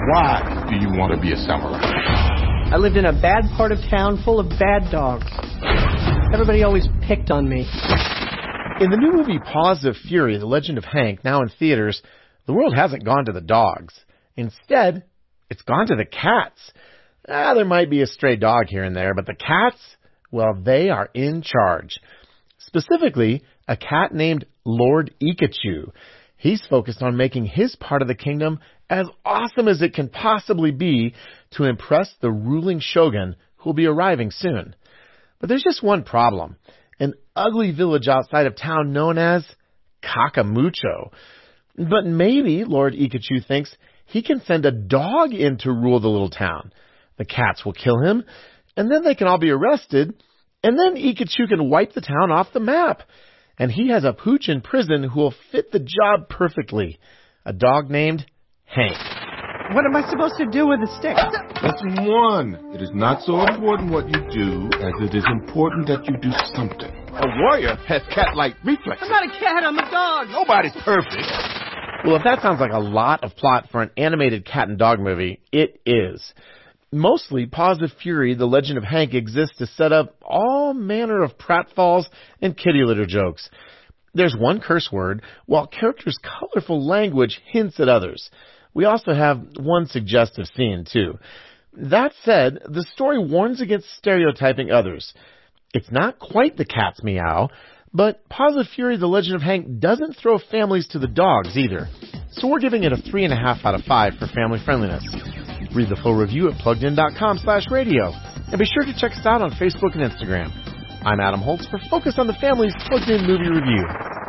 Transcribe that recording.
Why do you want to be a samurai? I lived in a bad part of town full of bad dogs. Everybody always picked on me. In the new movie Paws of Fury, The Legend of Hank, now in theaters, the world hasn't gone to the dogs. Instead, it's gone to the cats. There might be a stray dog here and there, but the cats, well, they are in charge. Specifically, a cat named Lord Ikachu. He's focused on making his part of the kingdom as awesome as it can possibly be to impress the ruling shogun who will be arriving soon. But there's just one problem. An ugly village outside of town known as Kakamucho. But maybe Lord Ikachu thinks he can send a dog in to rule the little town. The cats will kill him, and then they can all be arrested, and then Ikachu can wipe the town off the map. And he has a pooch in prison who will fit the job perfectly. A dog named Hank. What am I supposed to do with the stick? Lesson 1. It is not so important what you do as it is important that you do something. A warrior has cat-like reflexes. I'm not a cat, I'm a dog. Nobody's perfect. Well, if that sounds like a lot of plot for an animated cat and dog movie, it is. Mostly, Paws of Fury, The Legend of Hank exists to set up all manner of pratfalls and kitty litter jokes. There's one curse word, while characters' colorful language hints at others. We also have one suggestive scene, too. That said, the story warns against stereotyping others. It's not quite the cat's meow, but Paws of Fury, The Legend of Hank doesn't throw families to the dogs either. So we're giving it a 3.5 out of 5 for family friendliness. Read the full review at PluggedIn.com/radio. And be sure to check us out on Facebook and Instagram. I'm Adam Holtz for Focus on the Family's Plugged In Movie Review.